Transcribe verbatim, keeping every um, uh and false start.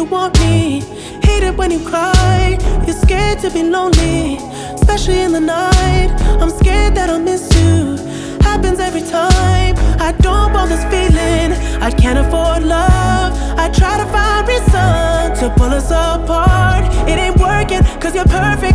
you want me. Hate it when you cry. You're scared to be lonely, especially in the night. I'm scared that I'll miss you. Happens every time. I don't want this feeling. I can't afford love. I try to find reason to pull us apart. It ain't working, cause you're perfect